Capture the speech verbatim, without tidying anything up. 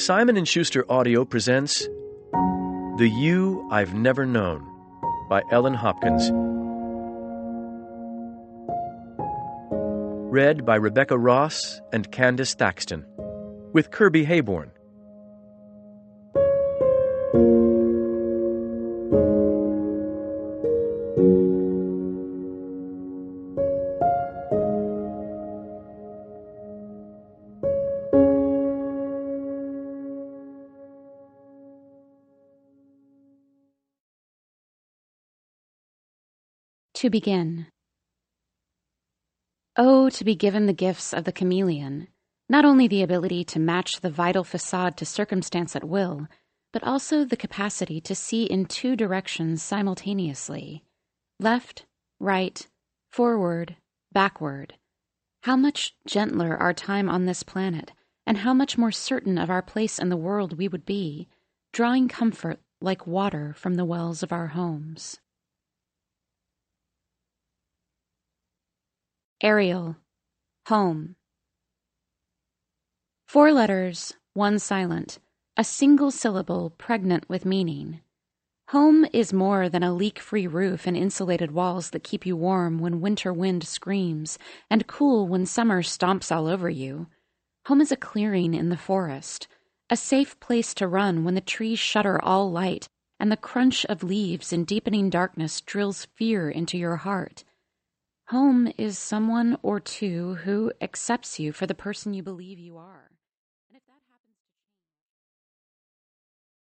Simon and Schuster Audio presents The You I've Never Known by Ellen Hopkins. Read by Rebecca Ross and Candace Thaxton, with Kirby Hayborn. To begin. Oh, to be given the gifts of the chameleon, not only the ability to match the vital facade to circumstance at will, but also the capacity to see in two directions simultaneously, left, right, forward, backward. How much gentler our time on this planet, and how much more certain of our place in the world we would be, drawing comfort like water from the wells of our homes. Ariel, home. Four letters, one silent, a single syllable pregnant with meaning. Home is more than a leak-free roof and insulated walls that keep you warm when winter wind screams and cool when summer stomps all over you. Home is a clearing in the forest, a safe place to run when the trees shutter all light and the crunch of leaves in deepening darkness drills fear into your heart. Home is someone or two who accepts you for the person you believe you are.